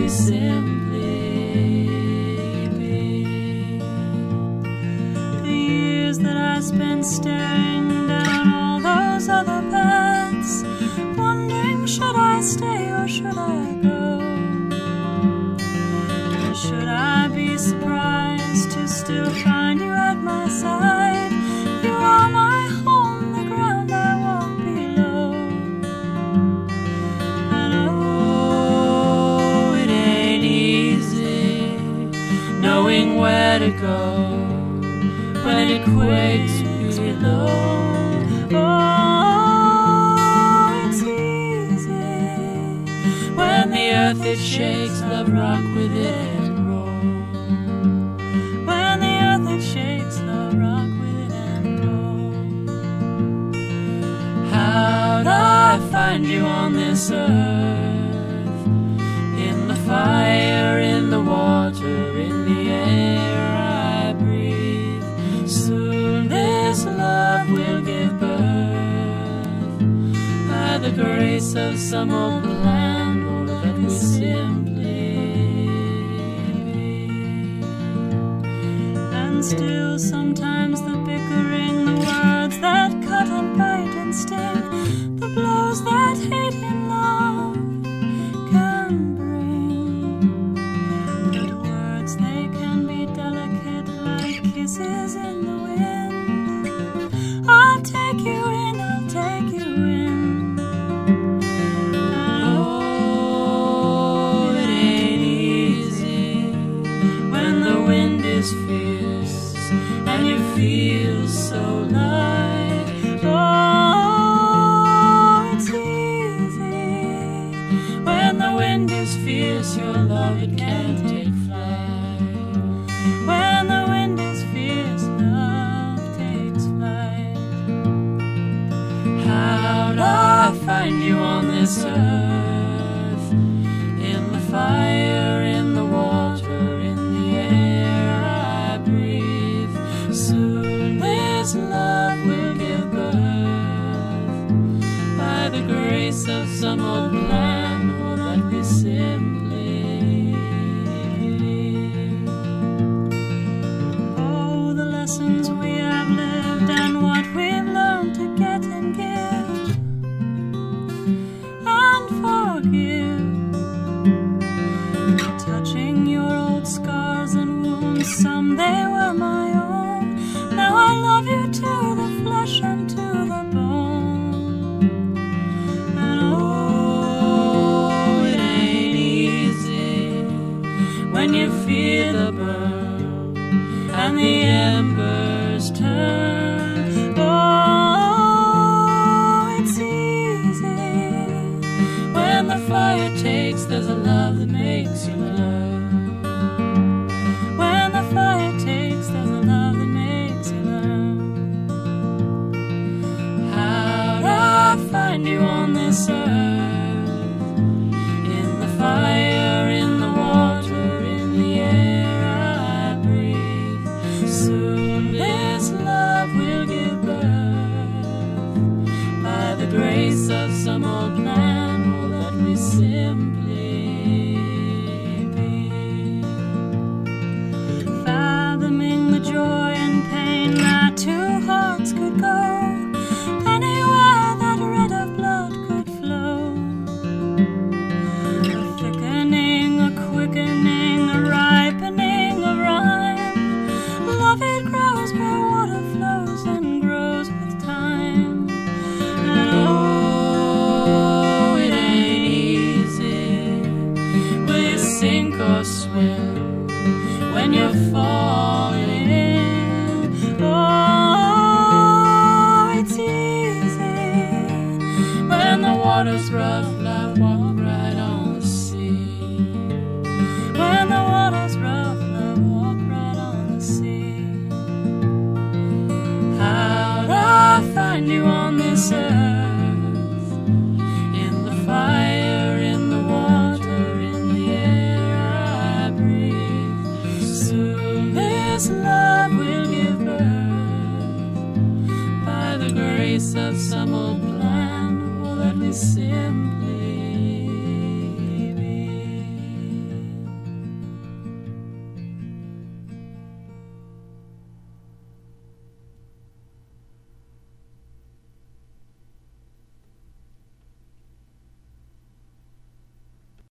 we simply be. The years that I spent staring down all those other paths, wondering should I stay or should I go? Or should I be surprised to still find you at my side? You are my home, the ground I walk below. And oh, it ain't easy knowing where to go when it quakes below. Oh, it's easy when the earth it shakes, love rock with it and roll. When the earth it shakes, love rock with it and roll. How'd I find you on this earth? In the fire, in the water, in the air I breathe. Soon this love will give birth by the grace of some old plan, or that we simply be. And still sometimes the bickering, the words that cut and bite and sting, the blows that hate in love can bring. But words, they can be delicate like kisses in the wind. I'll take you in, I'll take you in. And oh, it ain't easy when the wind is fierce and you feel so light. Oh, it's easy when the wind is fierce, your love it can't take flight. When the wind is fierce, love takes flight. How'd I find you on this earth? In the fire, in the water, in the air I breathe. Soon this love will give birth by the grace of some old plan, or that we simply believe. Oh, the lessons we have lived and what we've learned to get and give and forgive. Touching your old scars and wounds, some they were my own. Now I love you to the flesh and to the bone. And oh, it ain't easy when you feel the burn and the embers turn. Oh, it's easy when the fire takes, there's a love that makes you learn. When the fire takes, there's a love that makes you learn. How'd I find you on this earth? In the fire, in the water, in the air I breathe. Soon this love will give birth by the grace of some old plan, or that we simply be. Fathoming the joy and pain that two hearts could go, anywhere that red of blood could flow. A thickening, a quickening, a ripening of rhyme. Love it grows where water flows and grows with time. And oh, it ain't easy. Will you sink or swim when you're falling in? Oh, it's easy when the water's rough, love walk right on the sea. When the water's rough, love walk right on the sea. How'd I find you on this earth? In the fire, in the water, in the air I breathe. Soon this love will give birth by the grace of some old plan, or that we simply